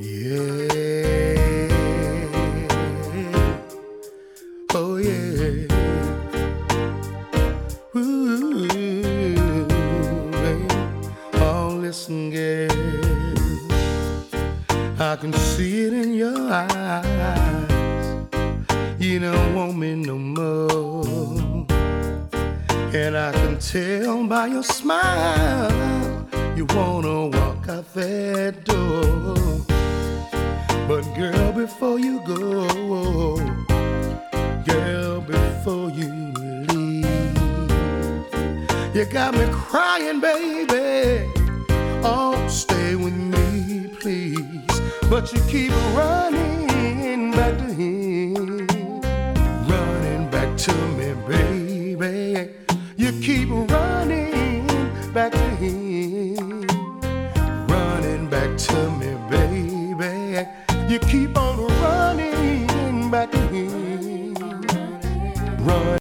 Yeah. Oh yeah. Ooh, babe. Oh, listen, girl. I can see it in your eyes. You don't want me no more. And I can tell by your smile you wanna walk out that door. But girl, before you go, girl, before you leave, you got me crying, baby. Oh, stay with me, please. But you keep running back to him, running back to me, baby. You keep running back to him, running back to me, baby. You keep on running back to him, run.